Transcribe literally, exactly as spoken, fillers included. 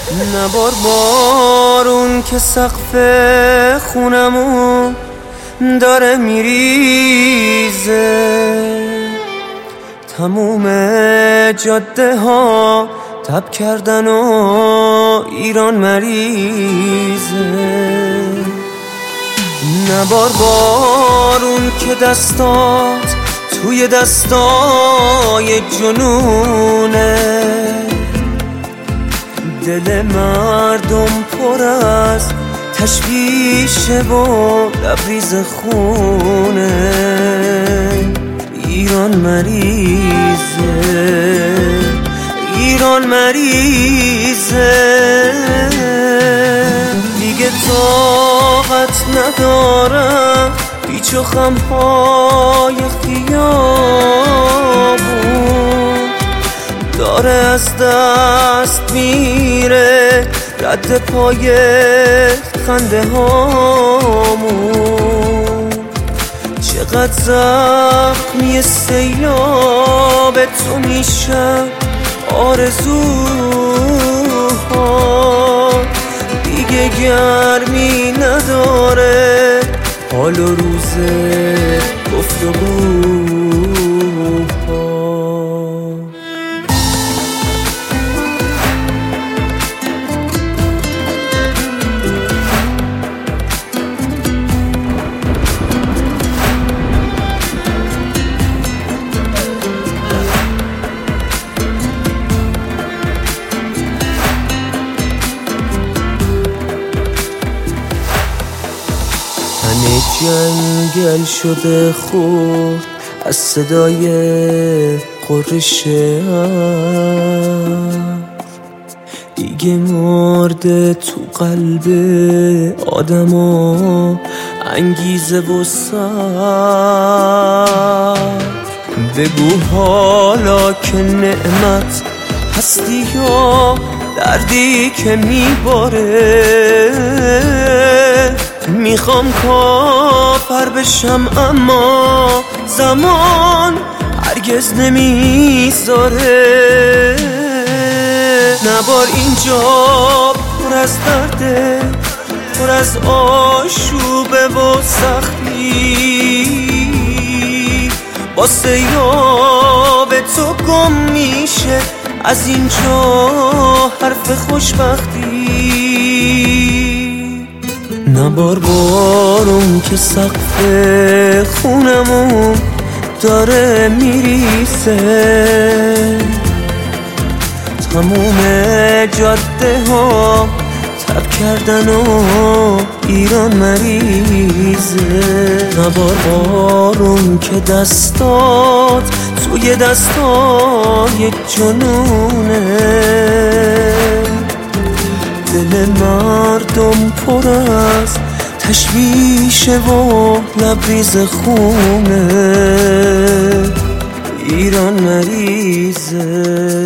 نبار بارون که سقف خونمون داره میریزه، تموم جاده ها تب کردن و ایران مریضه. نبار بارون که دستات توی دستای جنونه، دل مردم پر از تشویشه و لبریز خونه. ایران مریضه، ایران مریضه، دیگه طاقت ندارم پیچ و خمهای خیابون، داره از دست میره رد پای خنده هامون. چقدر زخمی سیلاب تو میشم آرزوها، دیگه گرمی نداره حال و روز گفتگوها. همه جنگل شده خورد از صدای قرش ابر، دیگه مرده تو قلب آدما انگیزه و سر. بگو حالا که نعمت هستی یا دردی که میباره، میخوام کافر بشم اما زمان هرگز نمیذاره. نبار اینجا پر از درده، پر از آشوبه و سختی، با سیلاب تو گم میشه از اینجا حرف خوشبختی. نبار بارون که سقف خونمون داره میریزه، تموم جاده ها تب کردن و ایران مریضه. نبار بارون که دستات توی دستای جنونه، دل مردم پر از تشویشه و لبریز خونه. ایران مریضه.